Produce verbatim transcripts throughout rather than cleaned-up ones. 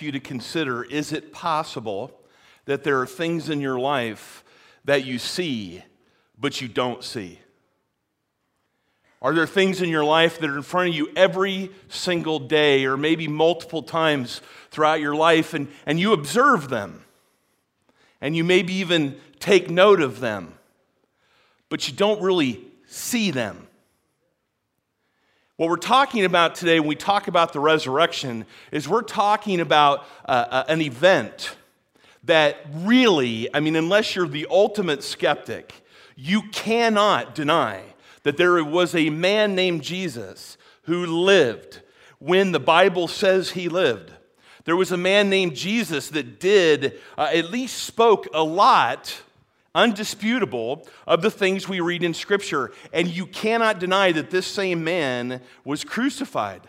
ask you to consider, is it possible that there are things in your life that you see, but you don't see? Are there things in your life that are in front of you every single day, or maybe multiple times throughout your life, and, and you observe them, and you maybe even take note of them, but you don't really see them? What we're talking about today when we talk about the resurrection is we're talking about uh, an event that really, I mean, unless you're the ultimate skeptic, you cannot deny that there was a man named Jesus who lived when the Bible says he lived. There was a man named Jesus that did, uh, at least spoke a lot, undisputable, of the things we read in Scripture. And you cannot deny that this same man was crucified.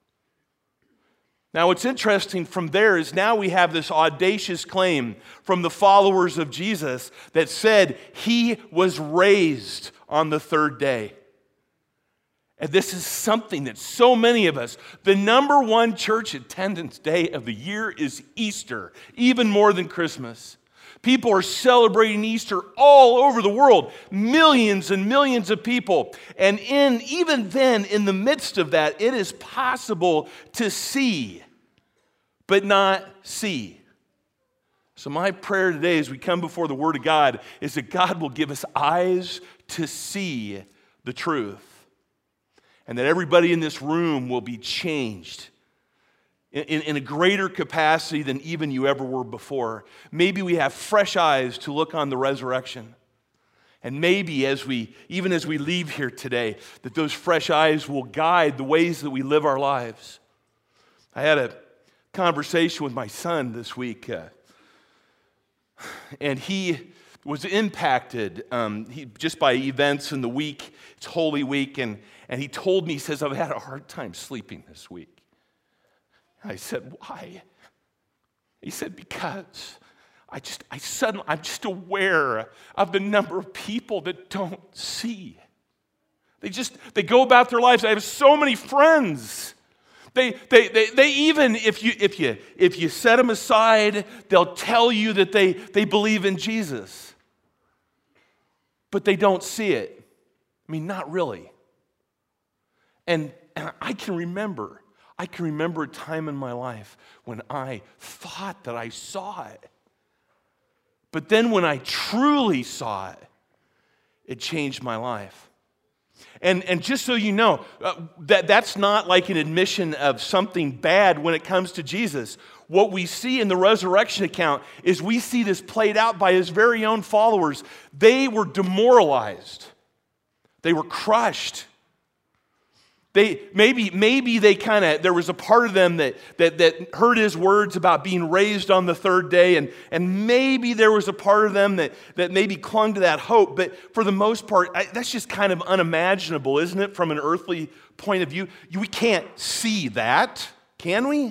Now, what's interesting from there is now we have this audacious claim from the followers of Jesus that said he was raised on the third day. And this is something that so many of us, the number one church attendance day of the year is Easter, even more than Christmas. People are celebrating Easter all over the world, millions and millions of people. And in even then, in the midst of that, it is possible to see, but not see. So my prayer today as we come before the Word of God is that God will give us eyes to see the truth. And that everybody in this room will be changed in, in, in a greater capacity than even you ever were before. Maybe we have fresh eyes to look on the resurrection. And maybe as we, even as we leave here today, that those fresh eyes will guide the ways that we live our lives. I had a conversation with my son this week, uh, and he was impacted um, he, just by events in the week. It's Holy Week, and, and he told me, he says, I've had a hard time sleeping this week. I said, why? He said, because I just, I suddenly, I'm just aware of the number of people that don't see. They just, they go about their lives. I have so many friends. They, they, they, they even, if you, if you, if you set them aside, they'll tell you that they, they believe in Jesus. But they don't see it. I mean, not really. And, and I can remember, I can remember a time in my life when I thought that I saw it. But then when I truly saw it, it changed my life. And, and just so you know, uh, that, that's not like an admission of something bad when it comes to Jesus. What we see in the resurrection account is we see this played out by his very own followers. They were demoralized. They were crushed. They, maybe, maybe they kind of, there was a part of them that, that, that heard his words about being raised on the third day, and, and maybe there was a part of them that, that maybe clung to that hope, but for the most part, I, that's just kind of unimaginable, isn't it, from an earthly point of view? We can't see that, can we?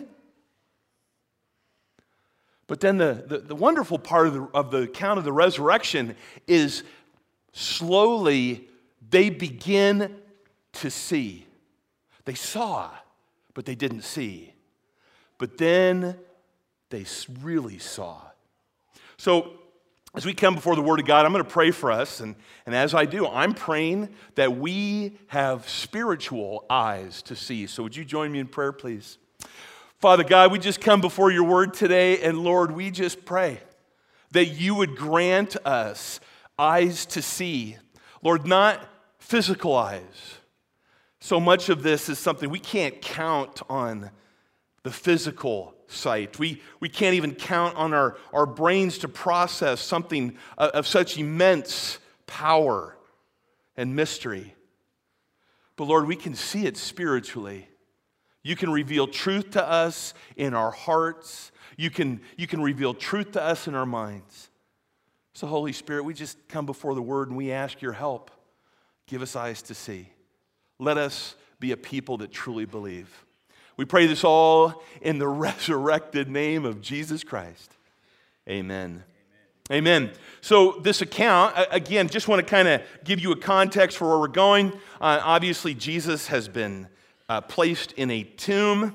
But then the, the, the wonderful part of the, of the account of the resurrection is slowly they begin to see. They saw, but they didn't see. But then they really saw. So as we come before the Word of God, I'm going to pray for us. And, and as I do, I'm praying that we have spiritual eyes to see. So would you join me in prayer, please? Father God, we just come before your Word today. And Lord, we just pray that you would grant us eyes to see. Lord, not physical eyes. So much of this is something we can't count on the physical sight. We, we can't even count on our, our brains to process something of, of such immense power and mystery. But Lord, we can see it spiritually. You can reveal truth to us in our hearts. You can, you can reveal truth to us in our minds. So Holy Spirit, we just come before the Word and we ask your help. Give us eyes to see. Let us be a people that truly believe. We pray this all in the resurrected name of Jesus Christ. Amen. Amen. Amen. So this account, again, just want to kind of give you a context for where we're going. Uh, obviously, Jesus has been uh, placed in a tomb.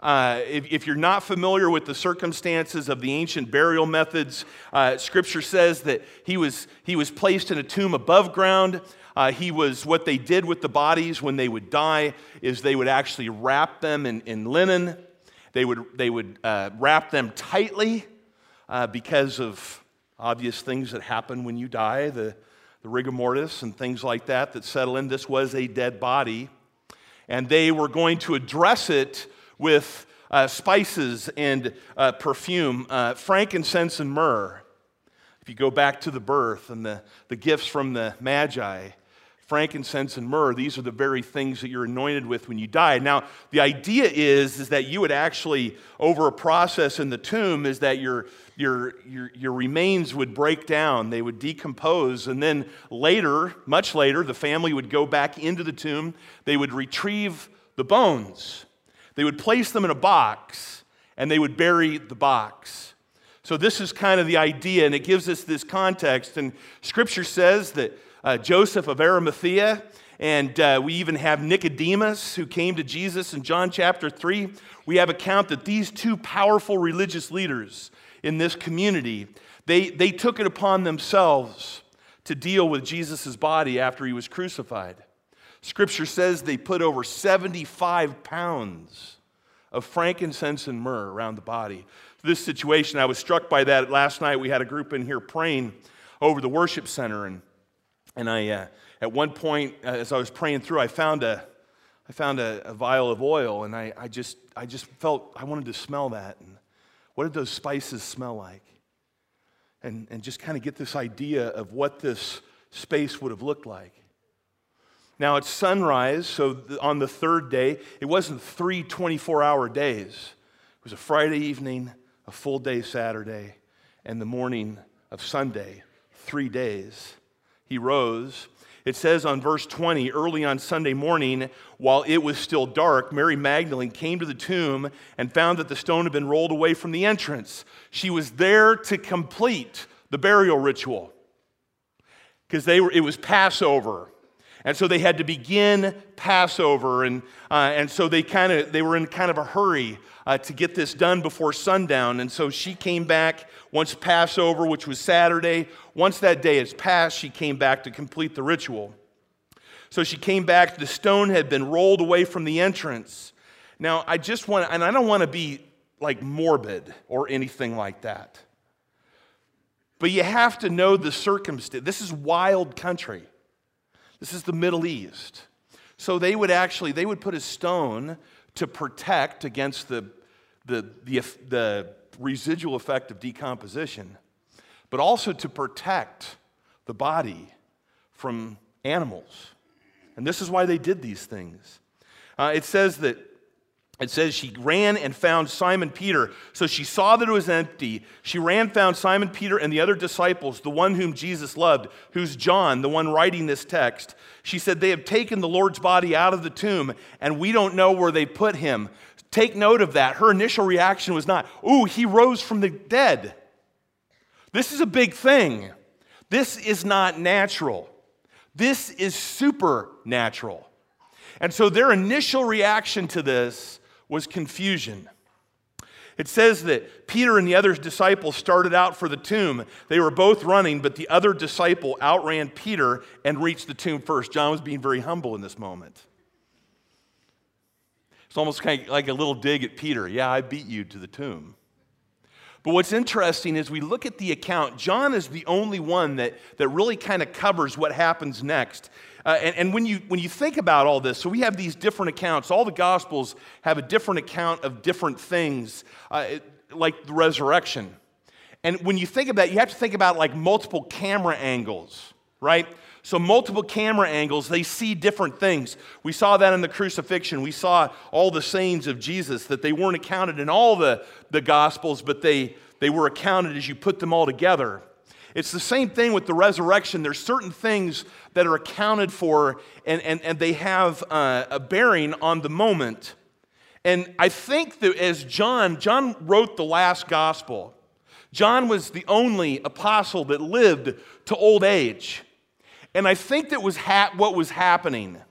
Uh, if, if you're not familiar with the circumstances of the ancient burial methods, uh, Scripture says that he was, he was placed in a tomb above ground. Uh, he was, what they did with the bodies when they would die is they would actually wrap them in, in linen. They would, they would uh, wrap them tightly uh, because of obvious things that happen when you die, the, the rigor mortis and things like that that settle in. This was a dead body. And they were going to address it with uh, spices and uh, perfume, uh, frankincense and myrrh. If you go back to the birth and the, the gifts from the Magi, frankincense and myrrh, these are the very things that you're anointed with when you die. Now, the idea is, is that you would actually, over a process in the tomb, is that your, your, your, your remains would break down, they would decompose, and then later, much later, the family would go back into the tomb, they would retrieve the bones, they would place them in a box, and they would bury the box. So this is kind of the idea, and it gives us this context, and Scripture says that Uh, Joseph of Arimathea, and uh, we even have Nicodemus who came to Jesus in John chapter three. We have account that these two powerful religious leaders in this community, they, they took it upon themselves to deal with Jesus' body after he was crucified. Scripture says they put over seventy-five pounds of frankincense and myrrh around the body. This situation, I was struck by that last night. We had a group in here praying over the worship center, and And I, uh, at one point, uh, as I was praying through, I found a, I found a, a vial of oil, and I, I just, I just felt I wanted to smell that. And what did those spices smell like? And and just kind of get this idea of what this space would have looked like. Now it's sunrise, so on the third day, it wasn't three twenty-four hour days. It was a Friday evening, a full day Saturday, and the morning of Sunday, three days. He rose. It says on verse twenty, early on Sunday morning, while it was still dark, Mary Magdalene came to the tomb and found that the stone had been rolled away from the entrance. She was there to complete the burial ritual because they were. It was Passover, and so they had to begin Passover, and uh, and so they kind of they were in kind of a hurry uh, to get this done before sundown. And so she came back once Passover, which was Saturday. Once that day has passed, she came back to complete the ritual. So she came back. The stone had been rolled away from the entrance. Now, I just want, and I don't want to be like morbid or anything like that, but you have to know the circumstance. This is wild country. This is the Middle East. So they would actually, they would put a stone to protect against the, the, the, the residual effect of decomposition, but also to protect the body from animals. And this is why they did these things. Uh, it says that It says she ran and found Simon Peter. So she saw that it was empty. She ran, found Simon Peter and the other disciples, the one whom Jesus loved, who's John, the one writing this text. She said, they have taken the Lord's body out of the tomb, and we don't know where they put him. Take note of that. Her initial reaction was not, ooh, he rose from the dead. This is a big thing. This is not natural. This is supernatural. And so their initial reaction to this was confusion. It says that Peter and the other disciples started out for the tomb. They were both running, but the other disciple outran Peter and reached the tomb first. John was being very humble in this moment. It's almost kind of like a little dig at Peter. Yeah, I beat you to the tomb. But what's interesting is we look at the account. John is the only one that, that really kind of covers what happens next. Uh, and and when, you, when you think about all this, so we have these different accounts. All the Gospels have a different account of different things, uh, it, like the resurrection. And when you think about it, you have to think about like multiple camera angles, right? So multiple camera angles, they see different things. We saw that in the crucifixion. We saw all the sayings of Jesus, that they weren't accounted in all the, the Gospels, but they, they were accounted as you put them all together. It's the same thing with the resurrection. There's certain things that are accounted for, and, and, and they have uh, a bearing on the moment. And I think that as John, John wrote the last gospel. John was the only apostle that lived to old age. And I think that was ha- what was happening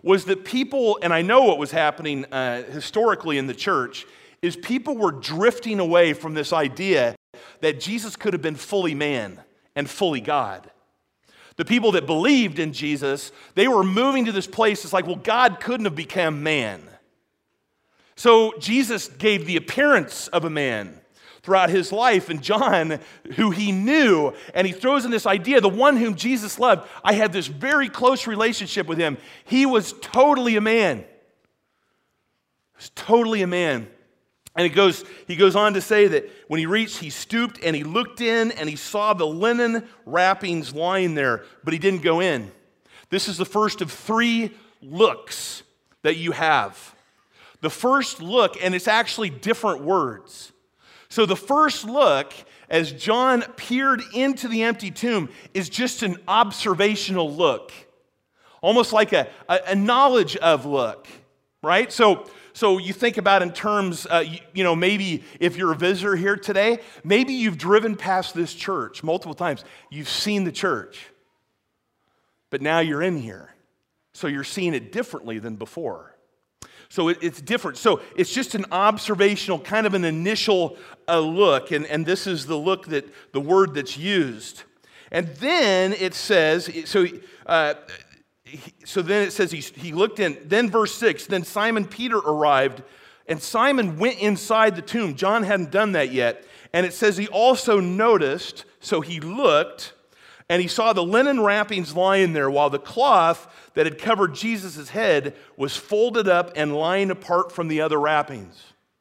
was that people, and I know what was happening uh, historically in the church, is people were drifting away from this idea that Jesus could have been fully man and fully God. The people that believed in Jesus, they were moving to this place. It's like, well, God couldn't have become man. So Jesus gave the appearance of a man throughout his life. And John, who he knew, and he throws in this idea, the one whom Jesus loved, I had this very close relationship with him. He was totally a man. He was totally a man. And it goes, he goes on to say that when he reached, he stooped and he looked in and he saw the linen wrappings lying there, but he didn't go in. This is the first of three looks that you have. The first look, and it's actually different words. So the first look, as John peered into the empty tomb, is just an observational look. Almost like a, a, a knowledge of look, right? So, so you think about in terms, uh, you, you know, maybe if you're a visitor here today, maybe you've driven past this church multiple times. You've seen the church, but now you're in here. So you're seeing it differently than before. So it, it's different. So it's just an observational, kind of an initial uh, look, and, and this is the look that, the word that's used. And then it says, so uh, so then it says he, he looked in, then verse six, then Simon Peter arrived, and Simon went inside the tomb. John hadn't done that yet. And it says he also noticed, so he looked, and he saw the linen wrappings lying there, while the cloth that had covered Jesus' head was folded up and lying apart from the other wrappings.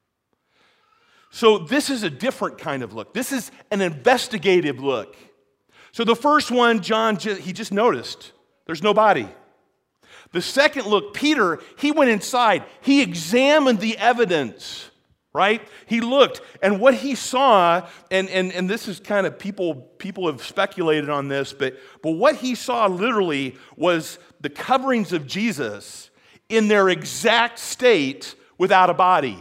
So this is a different kind of look. This is an investigative look. So the first one, John, he just noticed there's no body. The second look, Peter, he went inside. He examined the evidence, right? He looked, and what he saw, and, and, and this is kind of, people, people have speculated on this, but, but what he saw literally was the coverings of Jesus in their exact state without a body.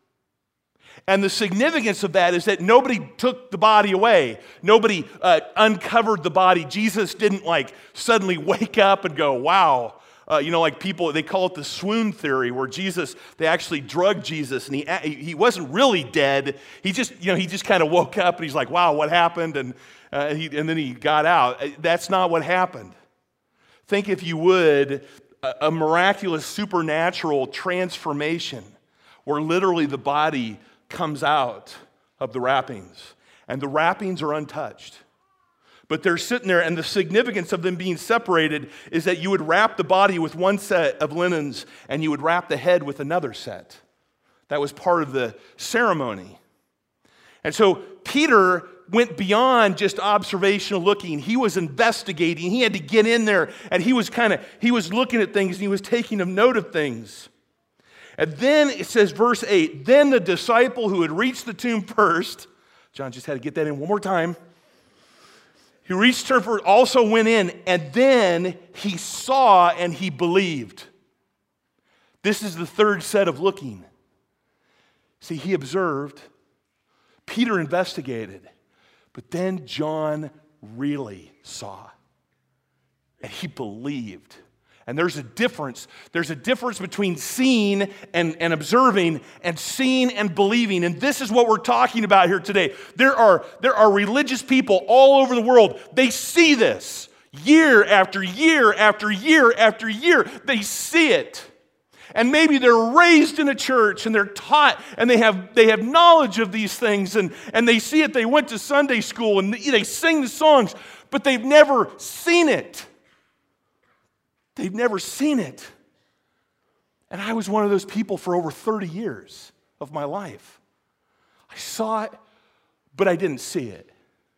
And the significance of that is that nobody took the body away. Nobody uh, uncovered the body. Jesus didn't like suddenly wake up and go, wow. Uh, you know, like people, they call it the swoon theory, where Jesus, they actually drugged Jesus, and he he wasn't really dead. He just, you know, he just kind of woke up, and he's like, wow, what happened? And, uh, he, and then he got out. That's not what happened. Think, if you would, a, a miraculous supernatural transformation where literally the body comes out of the wrappings, and the wrappings are untouched. But they're sitting there, and the significance of them being separated is that you would wrap the body with one set of linens, and you would wrap the head with another set. That was part of the ceremony. And so Peter went beyond just observational looking. He was investigating. He had to get in there, and he was kind of, he was looking at things, and he was taking a note of things. And then it says, verse eight, then the disciple who had reached the tomb first, John just had to get that in one more time. He reached her first, also went in, and then he saw and he believed. This is the third set of looking. See, he observed, Peter investigated, but then John really saw, and he believed. And there's a difference. There's a difference between seeing and, and observing and seeing and believing. And this is what we're talking about here today. There are, there are religious people all over the world. They see this year after year after year after year. They see it. And maybe they're raised in a church and they're taught and they have, they have knowledge of these things and, and they see it. They went to Sunday school and they sing the songs, but they've never seen it. They've never seen it. And I was one of those people for over thirty years of my life. I saw it, but I didn't see it.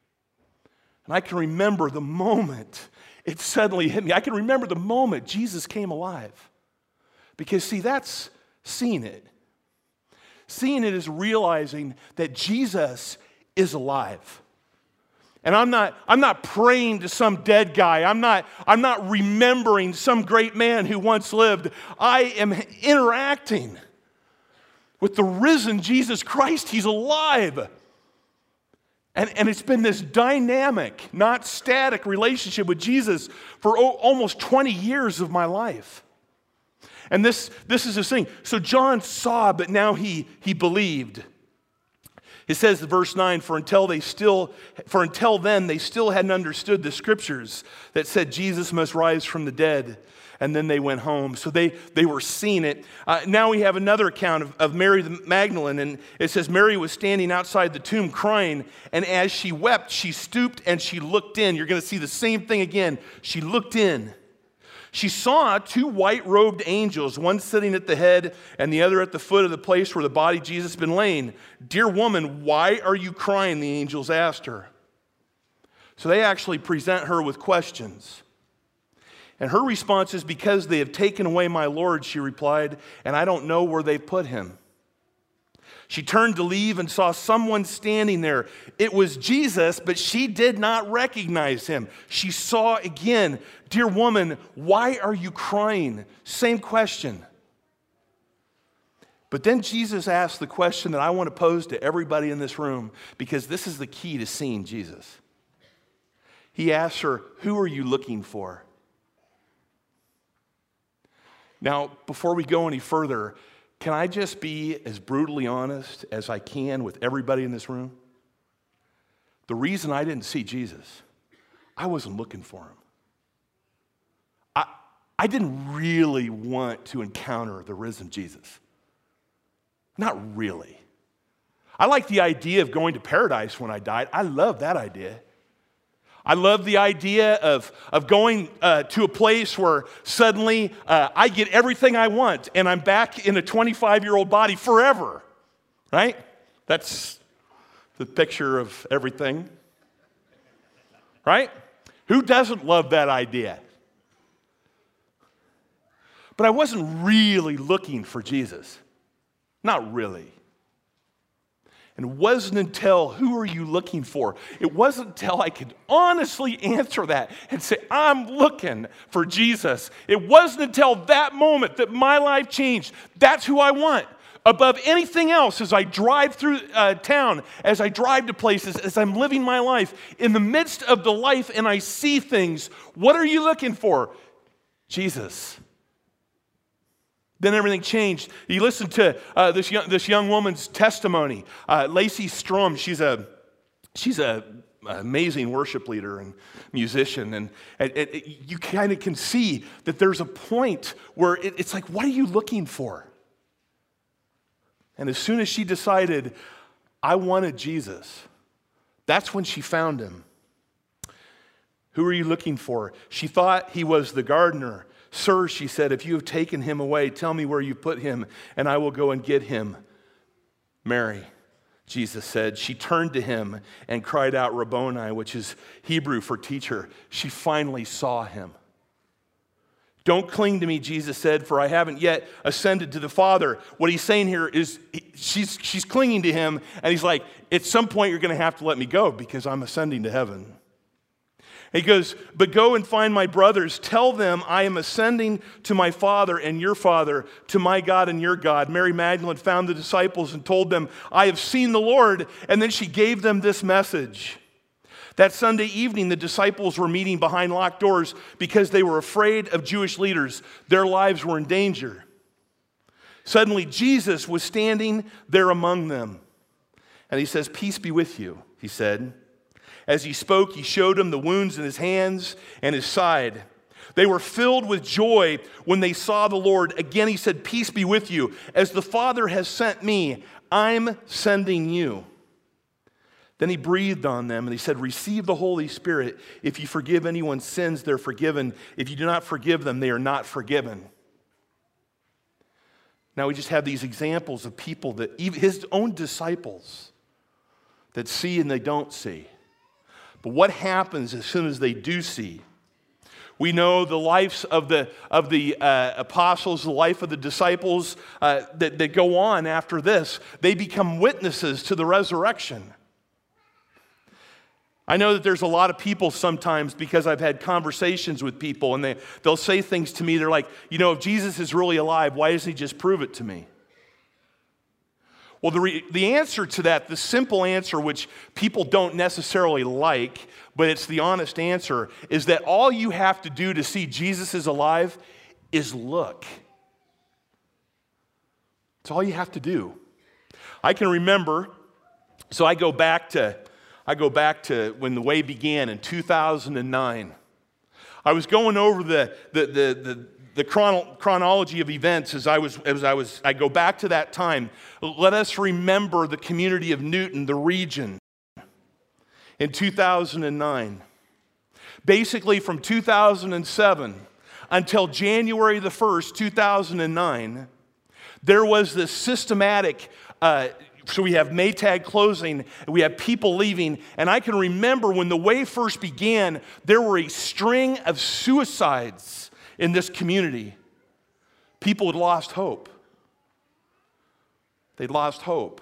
And I can remember the moment it suddenly hit me. I can remember the moment Jesus came alive. Because, see, that's seeing it. Seeing it is realizing that Jesus is alive. And I'm not, I'm not praying to some dead guy. I'm not, I'm not remembering some great man who once lived. I am interacting with the risen Jesus Christ. He's alive. And, and it's been this dynamic, not static relationship with Jesus for o- almost twenty years of my life. And this, this is his thing. So John saw, but now he, he believed. It says in verse nine, for until they still, for until then they still hadn't understood the scriptures that said Jesus must rise from the dead. And then they went home. So they, they were seeing it. Uh, now we have another account of, of Mary the Magdalene. And it says, Mary was standing outside the tomb crying. And as she wept, she stooped and she looked in. You're going to see the same thing again. She looked in. She saw two white-robed angels, one sitting at the head and the other at the foot of the place where the body of Jesus had been laying. Dear woman, why are you crying? The angels asked her. So they actually present her with questions. And her response is, because they have taken away my Lord, she replied, and I don't know where they put him. She turned to leave and saw someone standing there. It was Jesus, but she did not recognize him. She saw again, dear woman, why are you crying? Same question. But then Jesus asked the question that I want to pose to everybody in this room, because this is the key to seeing Jesus. He asked her, who are you looking for? Now, before we go any further, can I just be as brutally honest as I can with everybody in this room? The reason I didn't see Jesus, I wasn't looking for him. I, I didn't really want to encounter the risen Jesus. Not really. I like the idea of going to paradise when I died. I love that idea. I love the idea of, of going uh, to a place where suddenly uh, I get everything I want and I'm back in a twenty-five-year-old body forever, right? That's the picture of everything, right? Who doesn't love that idea? But I wasn't really looking for Jesus. Not really. And it wasn't until, who are you looking for? It wasn't until I could honestly answer that and say, I'm looking for Jesus. It wasn't until that moment that my life changed. That's who I want. Above anything else, as I drive through uh, town, as I drive to places, as I'm living my life, in the midst of the life and I see things, what are you looking for? Jesus. Then everything changed. You listen to uh, this young this young woman's testimony. Uh, Lacey Strom, she's a she's a amazing worship leader and musician, and, and, and you kind of can see that there's a point where it, it's like, what are you looking for? And as soon as she decided, I wanted Jesus, that's when she found him. Who are you looking for? She thought he was the gardener. Sir, she said, if you have taken him away, tell me where you put him, and I will go and get him. Mary, Jesus said. She turned to him and cried out, Rabboni, which is Hebrew for teacher. She finally saw him. Don't cling to me, Jesus said, for I haven't yet ascended to the Father. What he's saying here is she's, she's clinging to him, and he's like, at some point you're going to have to let me go because I'm ascending to heaven. He goes, but go and find my brothers. Tell them I am ascending to my Father and your Father, to my God and your God. Mary Magdalene found the disciples and told them, I have seen the Lord. And then she gave them this message. That Sunday evening, the disciples were meeting behind locked doors because they were afraid of Jewish leaders. Their lives were in danger. Suddenly, Jesus was standing there among them. And he says, peace be with you, he said. As he spoke, he showed them the wounds in his hands and his side. They were filled with joy when they saw the Lord. Again, he said, peace be with you. As the Father has sent me, I'm sending you. Then he breathed on them and he said, receive the Holy Spirit. If you forgive anyone's sins, they're forgiven. If you do not forgive them, they are not forgiven. Now we just have these examples of people that, even his own disciples, that see and they don't see. But what happens as soon as they do see? We know the lives of the, of the uh, apostles, the life of the disciples uh, that, that go on after this. They become witnesses to the resurrection. I know that there's a lot of people sometimes, because I've had conversations with people, and they, they'll say things to me. They're like, you know, if Jesus is really alive, why doesn't he just prove it to me? Well, the, re- the answer to that, the simple answer, which people don't necessarily like, but it's the honest answer, is that all you have to do to see Jesus is alive is look. It's all you have to do. I can remember, so I go back to, I go back to when the way began in two thousand nine. I was going over the the the the, the chrono, chronology of events as I was as I was I go back to that time. Let us remember the community of Newton, the region, in two thousand nine. Basically, from two thousand seven until January the first, two thousand nine, there was this systematic, uh, so we have Maytag closing, we have people leaving, and I can remember when the way first began, there were a string of suicides in this community. People had lost hope. They'd lost hope.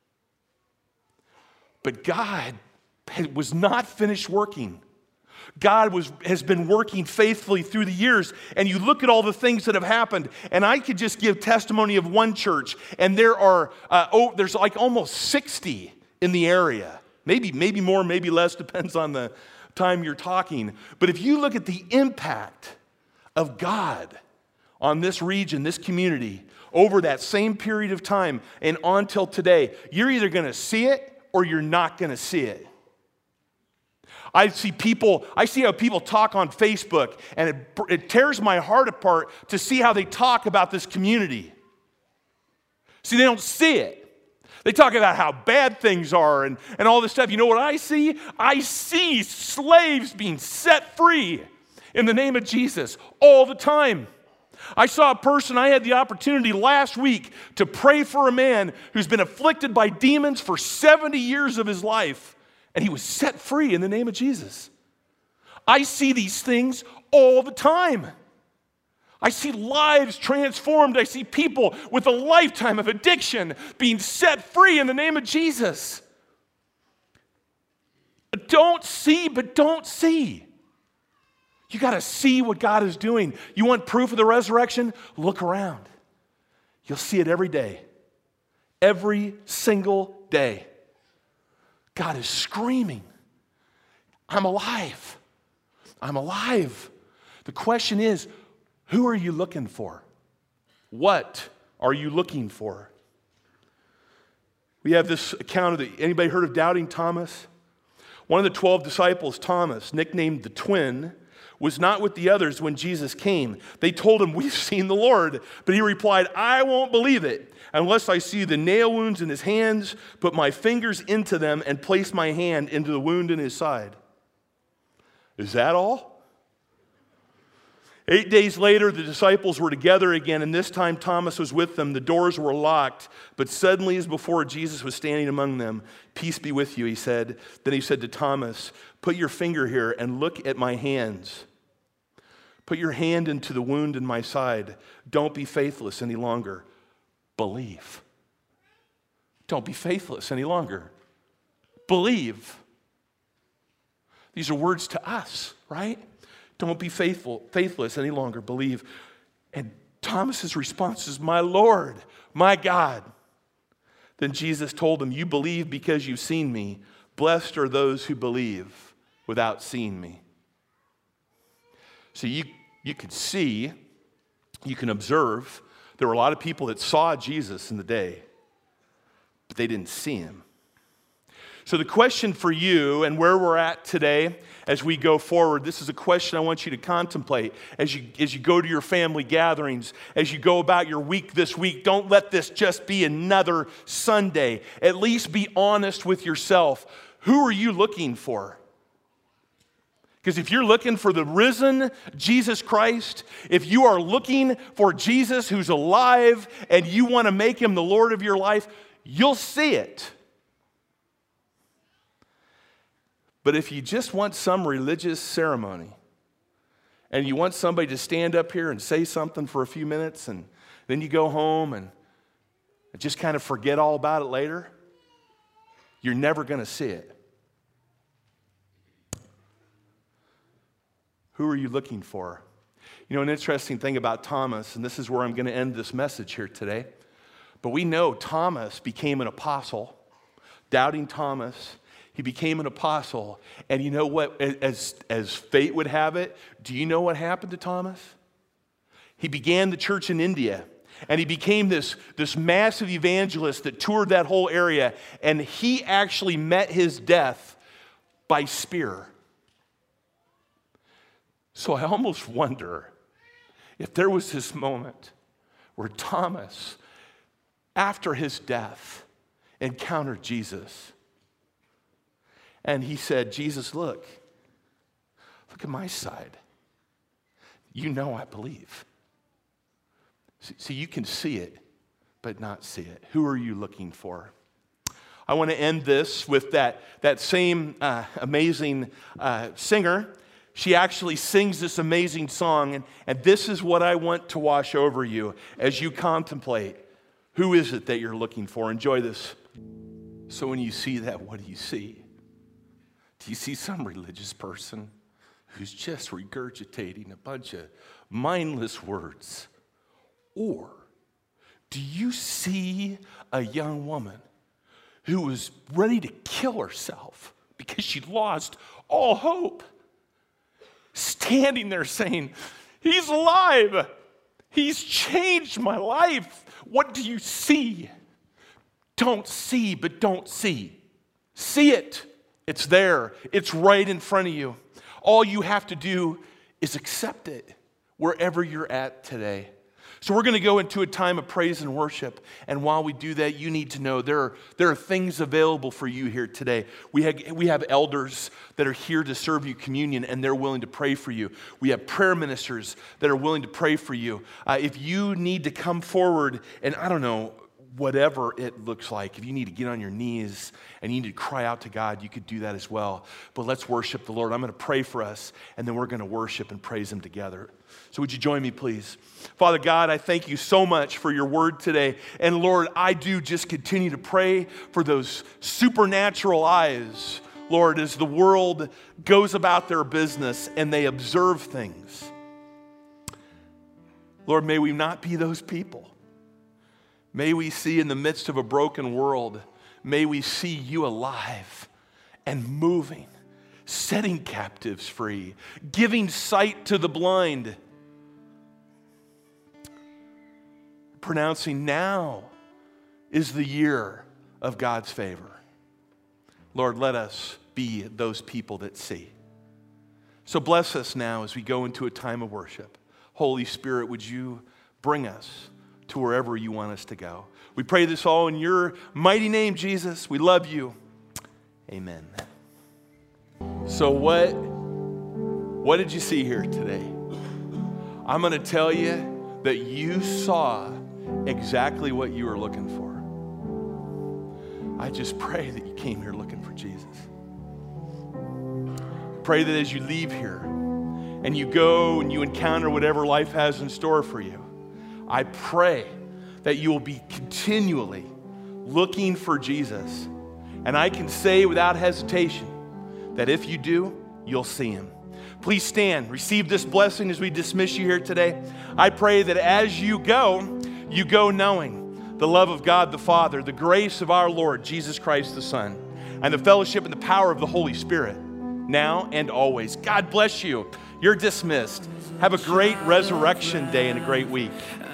But God was not finished working. God was, has been working faithfully through the years, and you look at all the things that have happened, and I could just give testimony of one church, and there are, uh, oh, there's like almost sixty in the area. Maybe, maybe more, maybe less, depends on the time you're talking. But if you look at the impact of God on this region, this community, over that same period of time and on till today, you're either going to see it or you're not going to see it. I see people, I see how people talk on Facebook, and it, it tears my heart apart to see how they talk about this community. See, they don't see it. They talk about how bad things are and, and all this stuff. You know what I see? I see slaves being set free in the name of Jesus all the time. I saw a person, I had the opportunity last week to pray for a man who's been afflicted by demons for seventy years of his life. And he was set free in the name of Jesus. I see these things all the time. I see lives transformed. I see people with a lifetime of addiction being set free in the name of Jesus. Don't see, but don't see. You got to see what God is doing. You want proof of the resurrection? Look around. You'll see it every day. Every single day. God is screaming, I'm alive. I'm alive. The question is, who are you looking for? What are you looking for? We have this account of the, anybody heard of Doubting Thomas? One of the twelve disciples, Thomas, nicknamed the twin, was not with the others when Jesus came. They told him, we've seen the Lord. But he replied, I won't believe it unless I see the nail wounds in his hands, put my fingers into them, and place my hand into the wound in his side. Is that all? Eight days later, the disciples were together again, and this time Thomas was with them. The doors were locked, but suddenly, as before, Jesus was standing among them. Peace be with you, he said. Then he said to Thomas, put your finger here and look at my hands. Put your hand into the wound in my side. Don't be faithless any longer. Believe. Don't be faithless any longer. Believe. These are words to us, right? Don't be faithful, faithless any longer. Believe. And Thomas's response is, my Lord, my God. Then Jesus told him, you believe because you've seen me. Blessed are those who believe without seeing me. So you, you can see, you can observe. There were a lot of people that saw Jesus in the day, but they didn't see him. So the question for you and where we're at today as we go forward, this is a question I want you to contemplate as you, as you go to your family gatherings, as you go about your week this week. Don't let this just be another Sunday. At least be honest with yourself. Who are you looking for? Because if you're looking for the risen Jesus Christ, if you are looking for Jesus who's alive and you want to make him the Lord of your life, you'll see it. But if you just want some religious ceremony and you want somebody to stand up here and say something for a few minutes and then you go home and just kind of forget all about it later, you're never going to see it. Who are you looking for? You know, an interesting thing about Thomas, and this is where I'm going to end this message here today, but we know Thomas became an apostle. Doubting Thomas, he became an apostle. And you know what, as, as fate would have it, do you know what happened to Thomas? He began the church in India. And he became this, this massive evangelist that toured that whole area. And he actually met his death by spear. So I almost wonder if there was this moment where Thomas, after his death, encountered Jesus. And he said, Jesus, look, look at my side. You know I believe. See, you can see it, but not see it. Who are you looking for? I want to end this with that, that same uh, amazing uh, singer. She actually sings this amazing song, and, and this is what I want to wash over you as you contemplate. Who is it that you're looking for? Enjoy this. So when you see that, what do you see? Do you see some religious person who's just regurgitating a bunch of mindless words? Or do you see a young woman who was ready to kill herself because she lost all hope, standing there saying, he's alive. He's changed my life. What do you see? Don't see, but don't see. See it. It's there. It's right in front of you. All you have to do is accept it wherever you're at today. So we're going to go into a time of praise and worship. And while we do that, you need to know there are, there are things available for you here today. We have, we have elders that are here to serve you communion, and they're willing to pray for you. We have prayer ministers that are willing to pray for you. Uh, if you need to come forward, and I don't know, whatever it looks like, if you need to get on your knees and you need to cry out to God, you could do that as well. But let's worship the Lord. I'm going to pray for us, and then we're going to worship and praise Him together. So would you join me, please? Father God, I thank you so much for your word today. And Lord, I do just continue to pray for those supernatural eyes, Lord, as the world goes about their business and they observe things. Lord, may we not be those people. May we see in the midst of a broken world, may we see you alive and moving, setting captives free, giving sight to the blind, pronouncing now is the year of God's favor. Lord, let us be those people that see. So bless us now as we go into a time of worship. Holy Spirit, would you bring us to wherever you want us to go. We pray this all in your mighty name, Jesus. We love you. Amen. So what, what did you see here today? I'm going to tell you that you saw exactly what you were looking for. I just pray that you came here looking for Jesus. Pray that as you leave here and you go and you encounter whatever life has in store for you, I pray that you will be continually looking for Jesus. And I can say without hesitation that if you do, you'll see him. Please stand, receive this blessing as we dismiss you here today. I pray that as you go, you go knowing the love of God the Father, the grace of our Lord Jesus Christ the Son, and the fellowship and the power of the Holy Spirit, now and always. God bless you. You're dismissed. Have a great resurrection day and a great week.